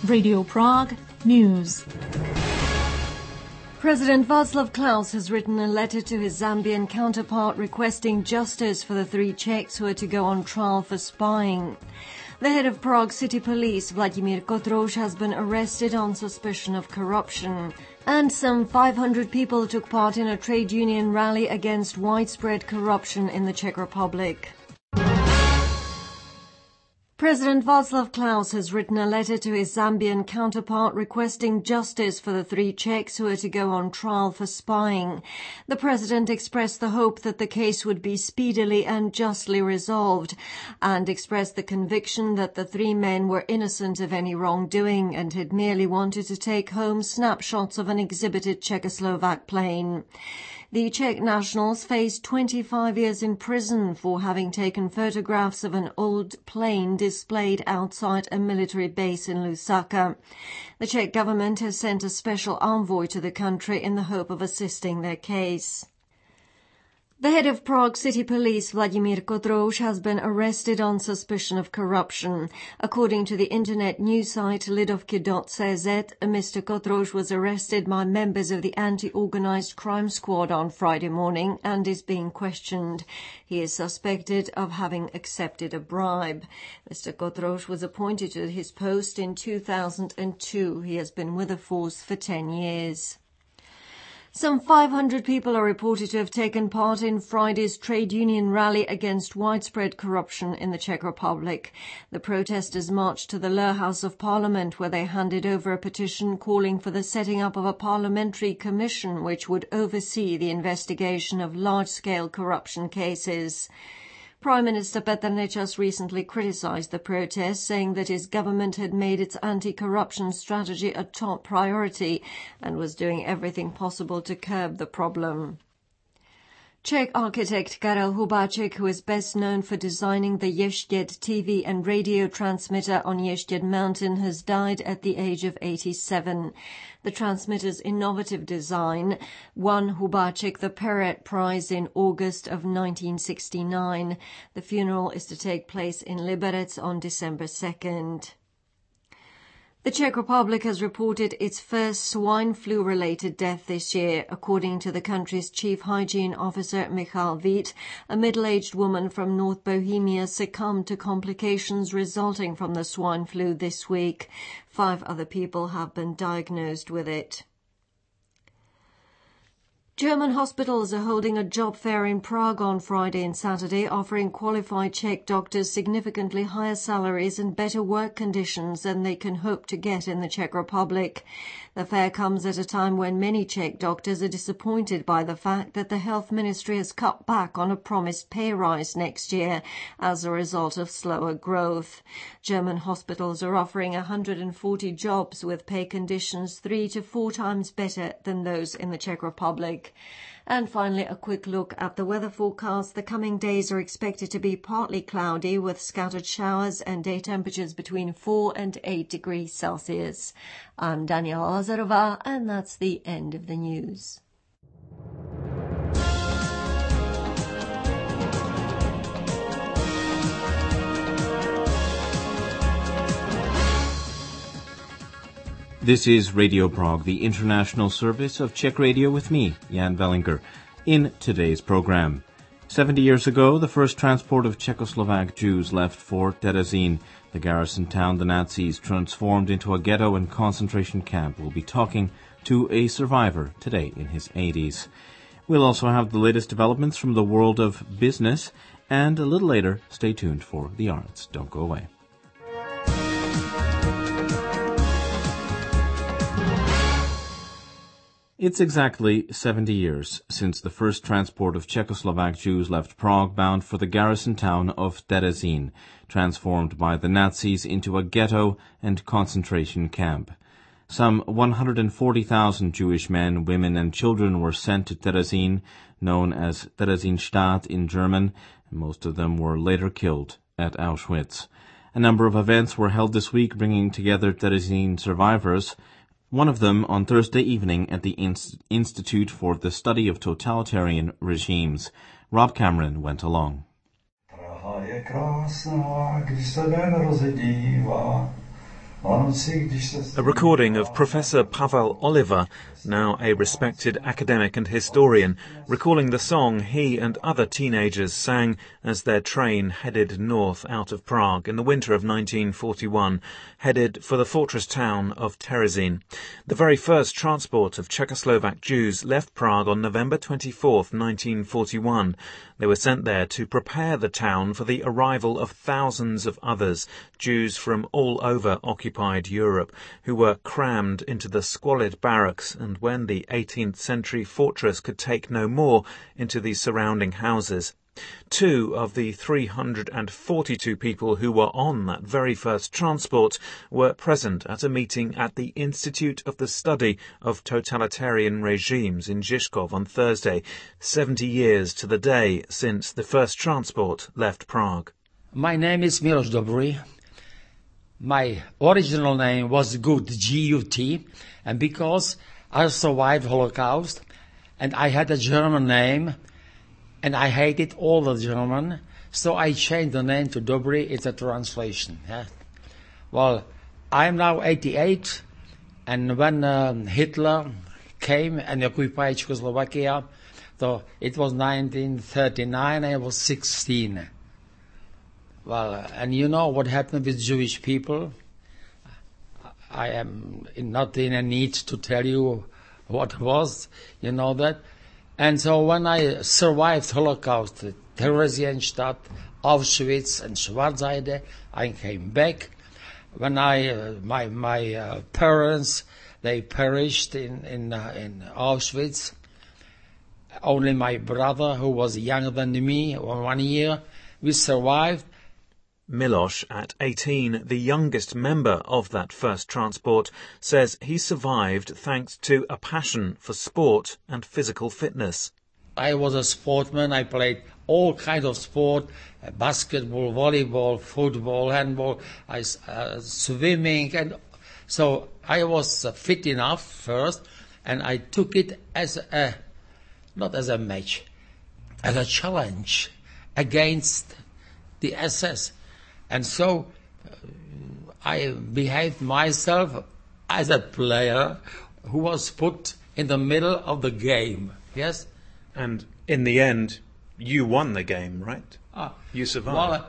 Radio Prague News. President Václav Klaus has written a letter to his Zambian counterpart requesting justice for the 3 Czechs who are to go on trial for spying. The head of Prague City Police, Vladimír Kotrouš, has been arrested on suspicion of corruption. And some 500 people took part in a trade union rally against widespread corruption in the Czech Republic. President Václav Klaus has written a letter to his Zambian counterpart requesting justice for the 3 Czechs who are to go on trial for spying. The president expressed the hope that the case would be speedily and justly resolved, and expressed the conviction that the 3 men were innocent of any wrongdoing and had merely wanted to take home snapshots of an exhibited Czechoslovak plane. The Czech nationals face 25 years in prison for having taken photographs of an old plane displayed outside a military base in Lusaka. The Czech government has sent a special envoy to the country in the hope of assisting their case. The head of Prague City Police, Vladimír Kotrouš, has been arrested on suspicion of corruption. According to the internet news site Lidovky.cz, Mr. Kotrouš was arrested by members of the anti-organized crime squad on Friday morning and is being questioned. He is suspected of having accepted a bribe. Mr. Kotrouš was appointed to his post in 2002. He has been with the force for 10 years. Some 500 people are reported to have taken part in Friday's trade union rally against widespread corruption in the Czech Republic. The protesters marched to the Lower House of Parliament, where they handed over a petition calling for the setting up of a parliamentary commission which would oversee the investigation of large-scale corruption cases. Prime Minister Petr Nečas recently criticized the protests, saying that his government had made its anti-corruption strategy a top priority and was doing everything possible to curb the problem. Czech architect Karel Hubáček, who is best known for designing the Ještěd TV and radio transmitter on Ještěd Mountain, has died at the age of 87. The transmitter's innovative design won Hubáček the Perret Prize in August of 1969. The funeral is to take place in Liberec on December 2nd. The Czech Republic has reported its first swine flu-related death this year. According to the country's chief hygiene officer, Michal Vít, a middle-aged woman from North Bohemia succumbed to complications resulting from the swine flu this week. 5 other people have been diagnosed with it. German hospitals are holding a job fair in Prague on Friday and Saturday, offering qualified Czech doctors significantly higher salaries and better work conditions than they can hope to get in the Czech Republic. The fair comes at a time when many Czech doctors are disappointed by the fact that the Health Ministry has cut back on a promised pay rise next year as a result of slower growth. German hospitals are offering 140 jobs with pay conditions 3 to 4 times better than those in the Czech Republic. And finally, a quick look at the weather forecast. The coming days are expected to be partly cloudy with scattered showers and day temperatures between 4 and 8 degrees Celsius. I'm Daniela Lazarová, and that's the end of the news. This is Radio Prague, the international service of Czech Radio with me, Jan Vellinger. In today's program, 70 years ago, the first transport of Czechoslovak Jews left Fort Terezín, the garrison town the Nazis transformed into a ghetto and concentration camp. We'll be talking to a survivor today in his 80s. We'll also have the latest developments from the world of business, and a little later, stay tuned for the arts. Don't go away. It's exactly 70 years since the first transport of Czechoslovak Jews left Prague bound for the garrison town of Terezín, transformed by the Nazis into a ghetto and concentration camp. Some 140,000 Jewish men, women and children were sent to Terezín, known as Theresienstadt in German, and most of them were later killed at Auschwitz. A number of events were held this week bringing together Terezín survivors. One of them on Thursday evening at the Institute for the Study of Totalitarian Regimes. Rob Cameron went along. Praha je krásná, když se den rozedívá. A recording of Professor Pavel Oliver, now a respected academic and historian, recalling the song he and other teenagers sang as their train headed north out of Prague in the winter of 1941, headed for the fortress town of Terezín. The very first transport of Czechoslovak Jews left Prague on November 24th, 1941. They were sent there to prepare the town for the arrival of thousands of others, Jews from all over occupied Europe, who were crammed into the squalid barracks and, when the 18th century fortress could take no more, into the surrounding houses. 2 of the 342 people who were on that very first transport were present at a meeting at the Institute of the Study of Totalitarian Regimes in Žižkov on Thursday, 70 years to the day since the first transport left Prague. My name is Miloš Dobrý. My original name was Gut, G-U-T, and because I survived Holocaust and I had a German name, and I hated all the German, so I changed the name to Dobrý. It's a translation. Yeah? Well, I'm now 88, and when Hitler came and occupied Czechoslovakia, so it was 1939, I was 16. Well, and you know what happened with Jewish people? I am not in a need to tell you what was, you know that. And so when I survived Holocaust, Theresienstadt, Auschwitz and Schwarzheide, I came back. When my parents, they perished in Auschwitz. Only my brother, who was younger than me, 1 year, we survived. Miloš, at 18, the youngest member of that first transport, says he survived thanks to a passion for sport and physical fitness. I was a sportsman. I played all kinds of sport, basketball, volleyball, football, handball, swimming. And so I was fit enough first, and I took it as not as a match, as a challenge against the SS. And so I behaved myself as a player who was put in the middle of the game, yes? And in the end, you won the game, right? You survived. Well,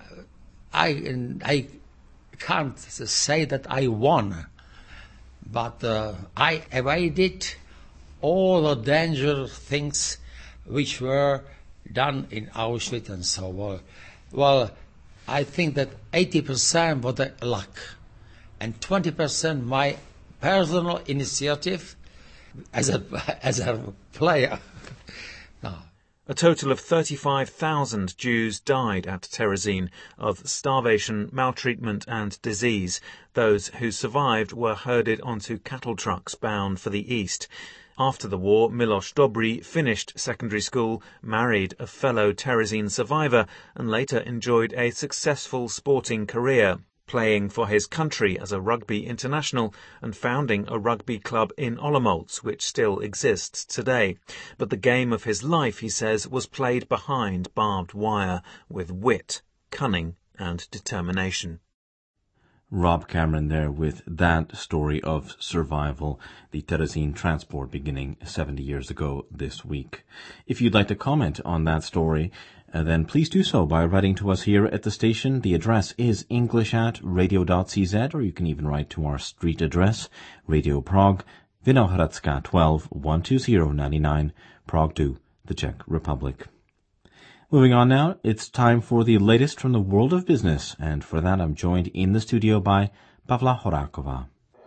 I can't say that I won, but I evaded all the dangerous things which were done in Auschwitz and so on. Well, I think that 80% was the luck and 20% my personal initiative as a player. No. A total of 35,000 Jews died at Terezín of starvation, maltreatment and disease. Those who survived were herded onto cattle trucks bound for the east. After the war, Miloš Dobrý finished secondary school, married a fellow Terezín survivor, and later enjoyed a successful sporting career, playing for his country as a rugby international and founding a rugby club in Olomouc, which still exists today. But the game of his life, he says, was played behind barbed wire, with wit, cunning and determination. Rob Cameron there with that story of survival, the Terezín transport beginning 70 years ago this week. If you'd like to comment on that story, then please do so by writing to us here at the station. The address is english@radio.cz, or you can even write to our street address, Radio Prague, Vinohradska 12, 12099, Prague 2, the Czech Republic. Moving on now, it's time for the latest from the world of business, and for that I'm joined in the studio by Pavla Horáková.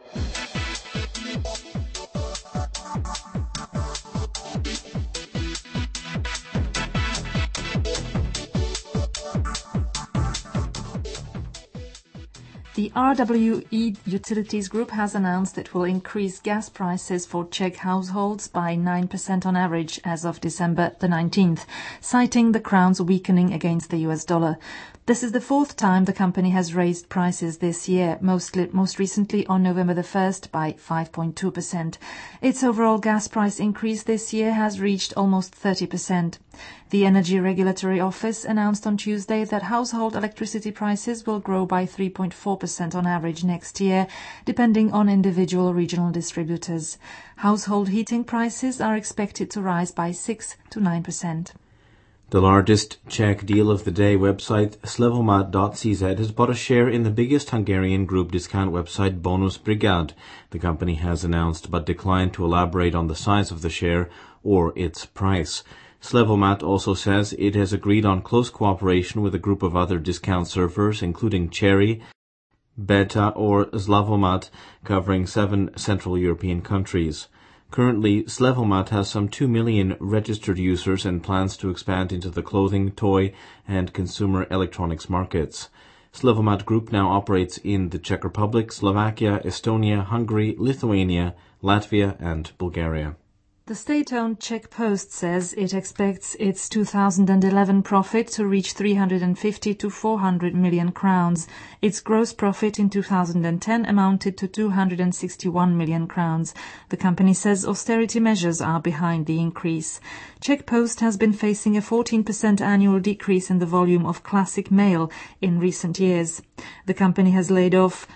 The RWE Utilities Group has announced it will increase gas prices for Czech households by 9% on average as of December the 19th, citing the crown's weakening against the US dollar. This is the fourth time the company has raised prices this year, most recently on November the 1st by 5.2%. Its overall gas price increase this year has reached almost 30%. The Energy Regulatory Office announced on Tuesday that household electricity prices will grow by 3.4% 4% on average next year, depending on individual regional distributors. Household heating prices are expected to rise by 6 to 9%. The largest Czech deal of the day website, Slevomat.cz, has bought a share in the biggest Hungarian group discount website, Bonus Brigade. The company has announced but declined to elaborate on the size of the share or its price. Slevomat also says it has agreed on close cooperation with a group of other discount surfers, including Cherry, Beta or Slavomat, covering 7 Central European countries. Currently, Slevomat has some 2 million registered users and plans to expand into the clothing, toy, and consumer electronics markets. Slevomat Group now operates in the Czech Republic, Slovakia, Estonia, Hungary, Lithuania, Latvia, and Bulgaria. The state-owned Czech Post says it expects its 2011 profit to reach 350 to 400 million crowns. Its gross profit in 2010 amounted to 261 million crowns. The company says austerity measures are behind the increase. Czech Post has been facing a 14% annual decrease in the volume of classic mail in recent years. The company has laid off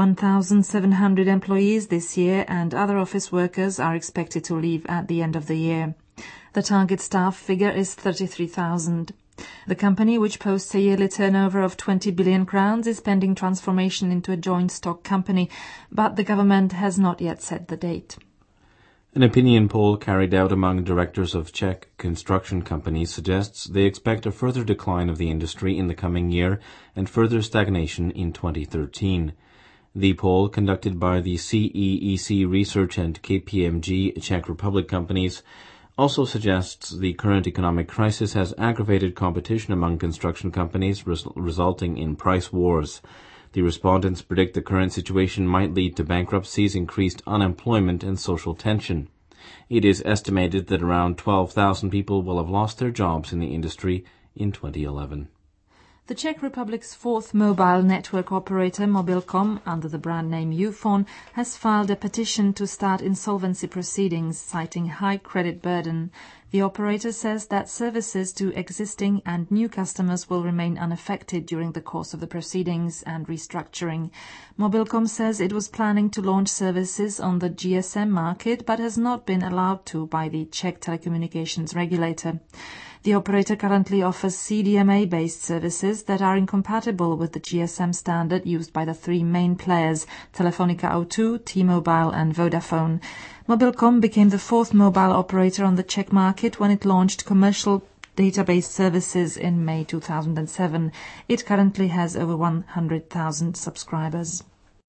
1,700 employees this year, and other office workers are expected to leave at the end of the year. The target staff figure is 33,000. The company, which posts a yearly turnover of 20 billion crowns, is pending transformation into a joint stock company, but the government has not yet set the date. An opinion poll carried out among directors of Czech construction companies suggests they expect a further decline of the industry in the coming year and further stagnation in 2013. The poll, conducted by the CEEC Research and KPMG Czech Republic companies, also suggests the current economic crisis has aggravated competition among construction companies, resulting in price wars. The respondents predict the current situation might lead to bankruptcies, increased unemployment, and social tension. It is estimated that around 12,000 people will have lost their jobs in the industry in 2011. The Czech Republic's fourth mobile network operator, Mobilcom, under the brand name Youfone, has filed a petition to start insolvency proceedings, citing high credit burden. The operator says that services to existing and new customers will remain unaffected during the course of the proceedings and restructuring. Mobilcom says it was planning to launch services on the GSM market, but has not been allowed to by the Czech telecommunications regulator. The operator currently offers CDMA-based services that are incompatible with the GSM standard used by the 3 main players, Telefonica O2, T-Mobile and Vodafone. Mobilcom became the 4th mobile operator on the Czech market when it launched commercial database services in May 2007. It currently has over 100,000 subscribers.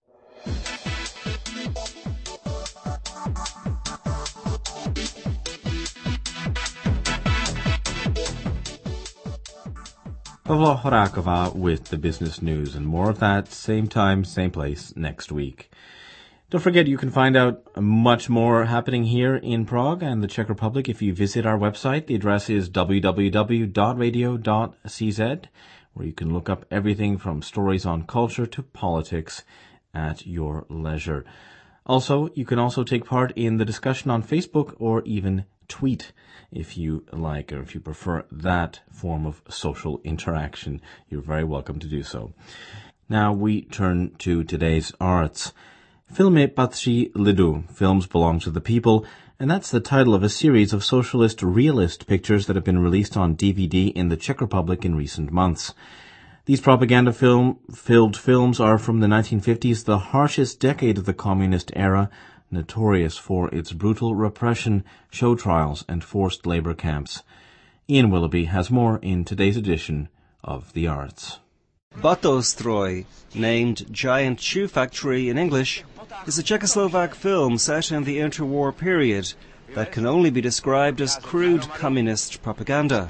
Pavla Horáková with the business news, and more of that, same time, same place, next week. Don't forget you can find out much more happening here in Prague and the Czech Republic if you visit our website. The address is www.radio.cz, where you can look up everything from stories on culture to politics at your leisure. Also, you can also take part in the discussion on Facebook or even tweet if you like, or if you prefer that form of social interaction. You're very welcome to do so. Now we turn to today's arts. Filmy patří lidu, films belong to the people, and that's the title of a series of socialist realist pictures that have been released on DVD in the Czech Republic in recent months. These propaganda-filled films are from the 1950s, the harshest decade of the communist era, notorious for its brutal repression, show trials, and forced labor camps. Ian Willoughby has more in today's edition of The Arts. Batostroj, named Giant Shoe Factory in English, is a Czechoslovak film set in the interwar period that can only be described as crude communist propaganda.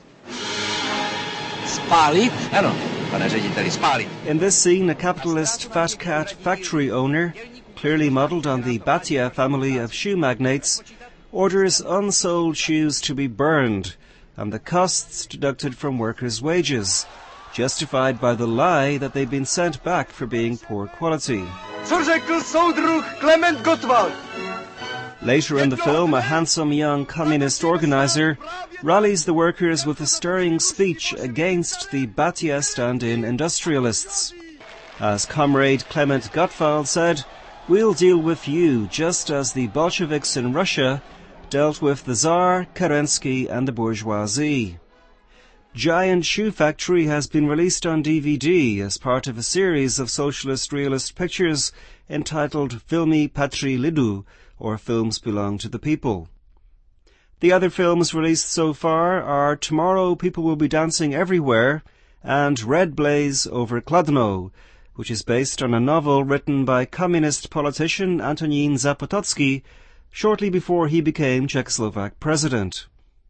In this scene, a capitalist fat cat factory owner, clearly modelled on the Batia family of shoe magnates, orders unsold shoes to be burned and the costs deducted from workers' wages, justified by the lie that they've been sent back for being poor quality. Later in the film, a handsome young communist organizer rallies the workers with a stirring speech against the Batia stand-in industrialists. As Comrade Clement Gottwald said, "We'll deal with you just as the Bolsheviks in Russia dealt with the Tsar, Kerensky and the bourgeoisie." Giant Shoe Factory has been released on DVD as part of a series of socialist realist pictures entitled Filmy Patry Lidu, or Films Belong to the People. The other films released so far are Tomorrow People Will Be Dancing Everywhere and Red Blaze over Kladno, which is based on a novel written by communist politician Antonín Zapotocki shortly before he became Czechoslovak president.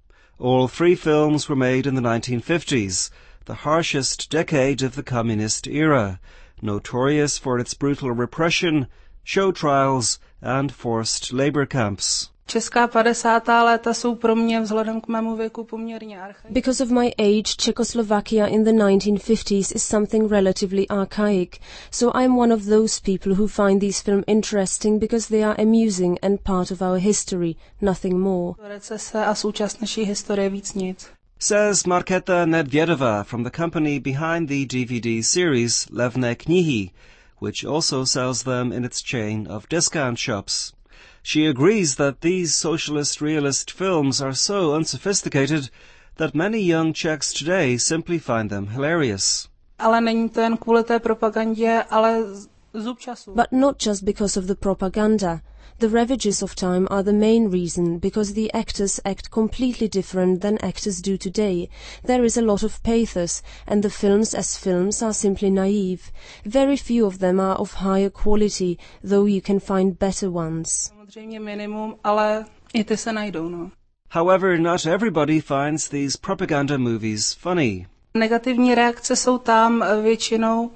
All three films were made in the 1950s, the harshest decade of the communist era, notorious for its brutal repression, show trials and forced labor camps. Česká 50. léta jsou pro mě vzhledem k mému věku poměrně archaické. Because of my age, Czechoslovakia in the 1950s is something relatively archaic, so I'm one of those people who find these films interesting because they are amusing and part of our history, nothing more. Recese a součást naší historie, víc nic. Says Markéta Nedvědová from the company behind the DVD series Levné knihy, which also sells them in its chain of discount shops. She agrees that these socialist realist films are so unsophisticated that many young Czechs today simply find them hilarious. Ale není to jen kvůli té propagandě, ale zub času. But not just because of the propaganda. The ravages of time are the main reason, because the actors act completely different than actors do today. There is a lot of pathos, and the films as films are simply naive. Very few of them are of higher quality, though you can find better ones. Samozřejmě minimum, ale i ty se najdou, no. However, not everybody finds these propaganda movies funny. Negativní reakce jsou tam většinou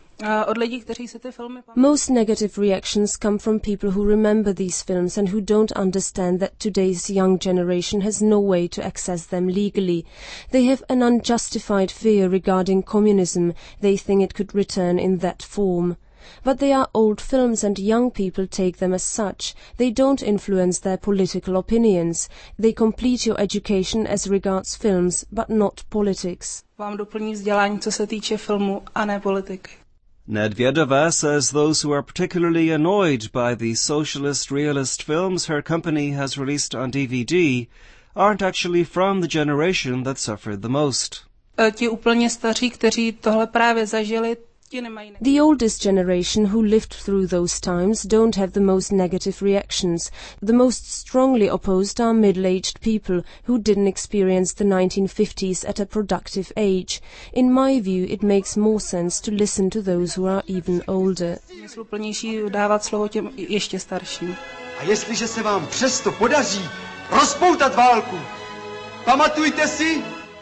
od lidí, kteří si ty filmy pamatují. Most negative reactions come from people who remember these films and who don't understand that today's young generation has no way to access them legally. They have an unjustified fear regarding communism. They think it could return in that form. But they are old films and young people take them as such. They don't influence their political opinions. They complete your education as regards films, but not politics. Vám doplní vzdělání, co se týče filmu, a ne politiky. Nedvědová says those who are particularly annoyed by the socialist realist films her company has released on DVD aren't actually from the generation that suffered the most. Ti úplně staří, kteří tohle právě zažili, the oldest generation who lived through those times don't have the most negative reactions. The most strongly opposed are middle-aged people who didn't experience the 1950s at a productive age. In my view, it makes more sense to listen to those who are even older. Smysluplnější dávat slovo těm ještě starším. A jestliže se vám přesto podaří rozpoutat válku, pamatujte si,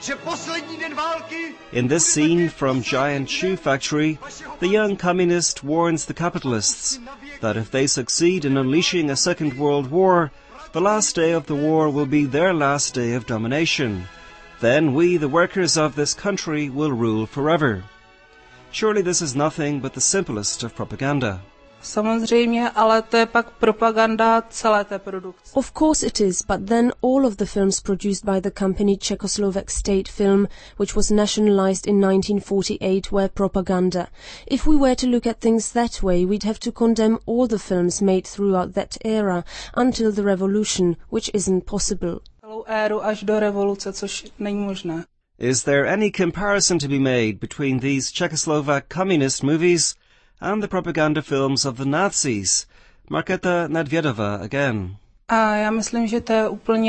in this scene from Giant Shoe Factory, the young communist warns the capitalists that if they succeed in unleashing a Second World War, the last day of the war will be their last day of domination. Then we, the workers of this country, will rule forever. Surely this is nothing but the simplest of propaganda. Samozřejmě, ale to je pak propaganda celé té produkce. Of course it is, but then all of the films produced by the company Czechoslovak State Film, which was nationalized in 1948, were propaganda. If we were to look at things that way, we'd have to condemn all the films made throughout that era, until the revolution, which isn't possible. Celou éru až do revoluce, což není možné. Is there any comparison to be made between these Czechoslovak communist movies and the propaganda films of the Nazis? Markéta Nedvědová again. A já myslím, že to je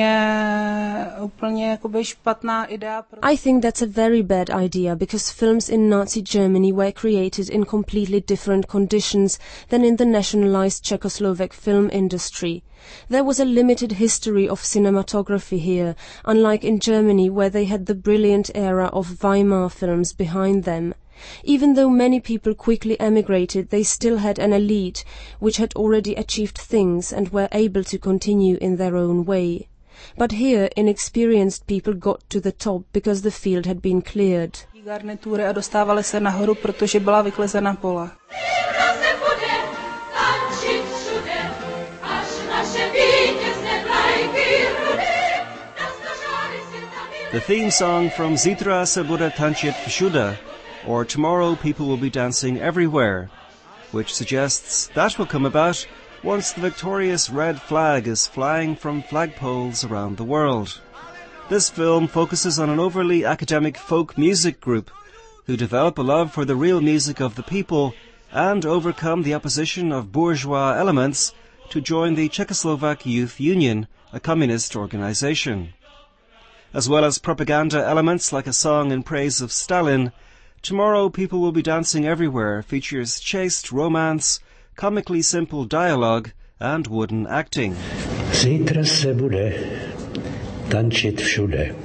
úplně jakoby špatná idea. I think that's a very bad idea, because films in Nazi Germany were created in completely different conditions than in the nationalized Czechoslovak film industry. There was a limited history of cinematography here, unlike in Germany, where they had the brilliant era of Weimar films behind them. Even though many people quickly emigrated, they still had an elite which had already achieved things and were able to continue in their own way. But here, inexperienced people got to the top because the field had been cleared. Garnitury a dostávali se nahoru, protože byla vyklizena pole. The theme song from Zítra se bude tančit všude or Tomorrow People Will Be Dancing Everywhere, which suggests that will come about once the victorious red flag is flying from flagpoles around the world. This film focuses on an overly academic folk music group who develop a love for the real music of the people and overcome the opposition of bourgeois elements to join the Czechoslovak Youth Union, a communist organization. As well as propaganda elements like a song in praise of Stalin, Tomorrow People Will Be Dancing Everywhere features chaste romance, comically simple dialogue, and wooden acting. Zítra se bude tančit všude,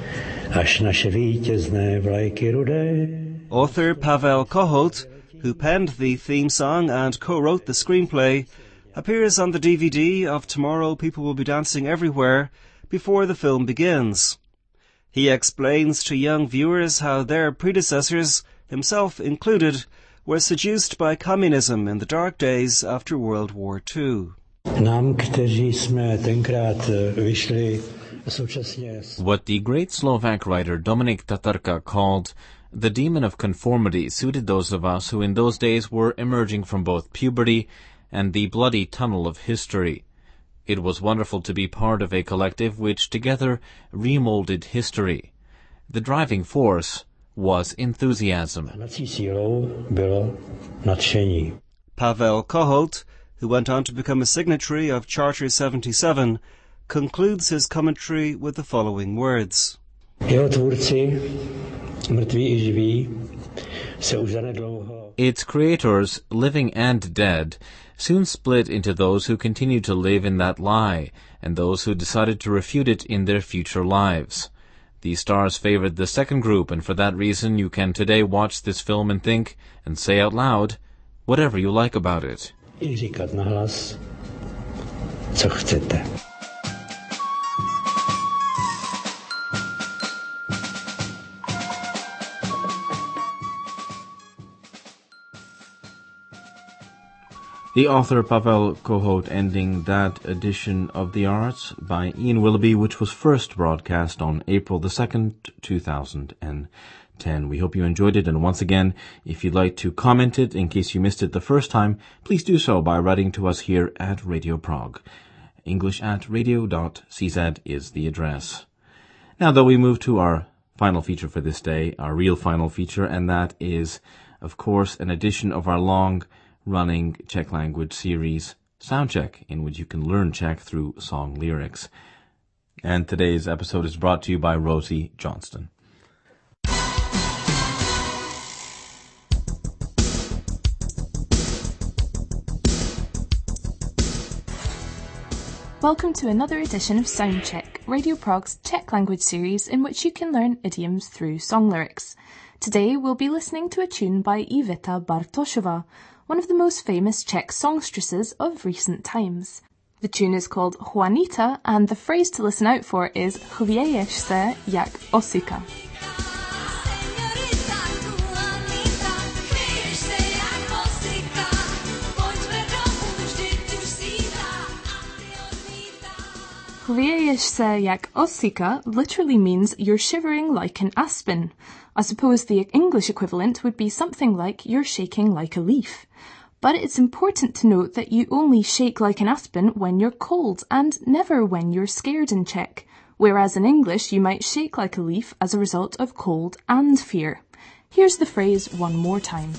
až naše vítězné vlajky rudé. Author Pavel Kohout, who penned the theme song and co-wrote the screenplay, appears on the DVD of Tomorrow People Will Be Dancing Everywhere before the film begins. He explains to young viewers how their predecessors, himself included, were seduced by communism in the dark days after World War II. Nám, kteří jsme tenkrát vyšli současně. What the great Slovak writer Dominik Tatarka called the demon of conformity suited those of us who in those days were emerging from both puberty and the bloody tunnel of history. It was wonderful to be part of a collective which together remolded history. The driving force was enthusiasm. Nací sílou bylo nadšení. Pavel Kohout, who went on to become a signatory of Charter 77, concludes his commentary with the following words. Jeho tvůrci, mrtví i živí, se už zanedlouho. Its creators, living and dead, soon split into those who continued to live in that lie and those who decided to refute it in their future lives. The stars favored the second group, and for that reason you can today watch this film and think, and say out loud, whatever you like about it. I říkat nahlas, co chcete. The author Pavel Kohout ending that edition of The Arts by Ian Willoughby, which was first broadcast on April the 2nd, 2010. We hope you enjoyed it, and once again, if you'd like to comment it in case you missed it the first time, please do so by writing to us here at Radio Prague. English@radio.cz is the address. Now, though, we move to our final feature for this day, our real final feature, and that is, of course, an edition of our long-running Czech language series, Soundcheck, in which you can learn Czech through song lyrics. And today's episode is brought to you by Rosie Johnston. Welcome to another edition of Soundcheck, Radio Prague's Czech language series in which you can learn idioms through song lyrics. Today we'll be listening to a tune by Iveta Bartošová, one of the most famous Czech songstresses of recent times. The tune is called Juanita, and the phrase to listen out for is Chvěješ se jak osika. Chvěješ se jak osika literally means you're shivering like an aspen. I suppose the English equivalent would be something like you're shaking like a leaf. But it's important to note that you only shake like an aspen when you're cold and never when you're scared in Czech, whereas in English you might shake like a leaf as a result of cold and fear. Here's the phrase one more time.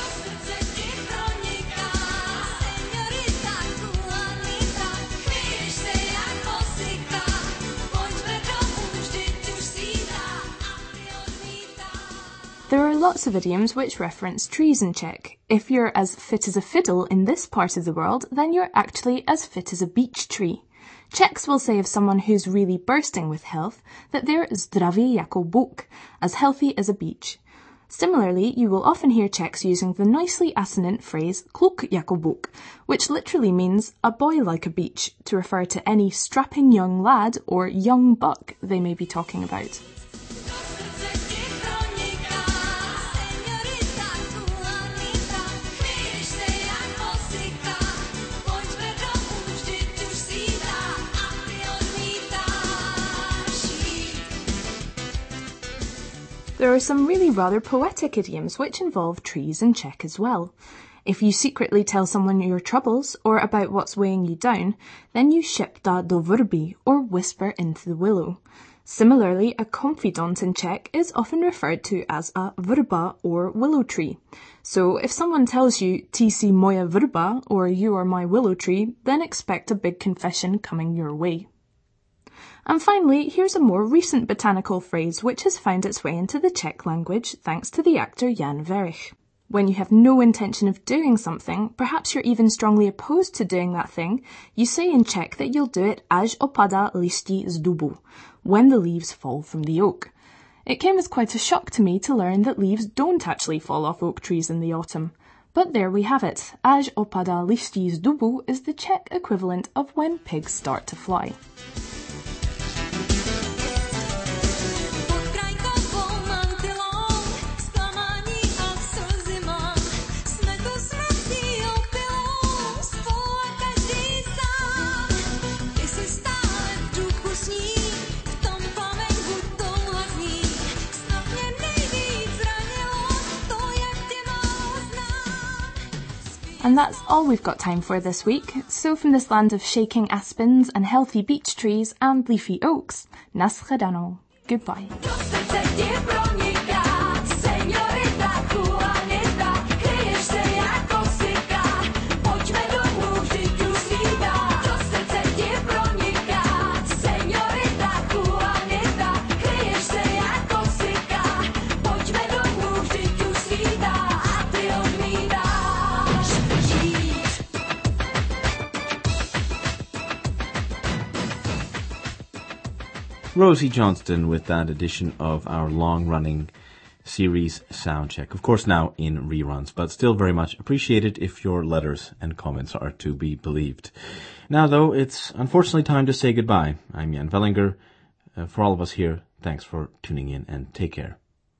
There are lots of idioms which reference trees in Czech. If you're as fit as a fiddle in this part of the world, then you're actually as fit as a beech tree. Czechs will say of someone who's really bursting with health that they're zdravý jako buk, as healthy as a beech. Similarly, you will often hear Czechs using the nicely assonant phrase kluk jako buk, which literally means a boy like a beech, to refer to any strapping young lad or young buck they may be talking about. There are some really rather poetic idioms which involve trees in Czech as well. If you secretly tell someone your troubles or about what's weighing you down, then you šeptá do vrby or whisper into the willow. Similarly, a confidant in Czech is often referred to as a vrba or willow tree. So if someone tells you "Ty si moja vrba" or "You are my willow tree," then expect a big confession coming your way. And finally, here's a more recent botanical phrase which has found its way into the Czech language thanks to the actor Jan Werich. When you have no intention of doing something, perhaps you're even strongly opposed to doing that thing, you say in Czech that you'll do it až opadá listí z dubu, when the leaves fall from the oak. It came as quite a shock to me to learn that leaves don't actually fall off oak trees in the autumn. But there we have it. Až opadá listí z dubu is the Czech equivalent of when pigs start to fly. And that's all we've got time for this week. So from this land of shaking aspens and healthy beech trees and leafy oaks, naschledanou. Goodbye. Rosie Johnston with that edition of our long-running series Soundcheck. Of course now in reruns, but still very much appreciated if your letters and comments are to be believed. Now though, it's unfortunately time to say goodbye. I'm Jan Vellinger. For all of us here, thanks for tuning in and take care.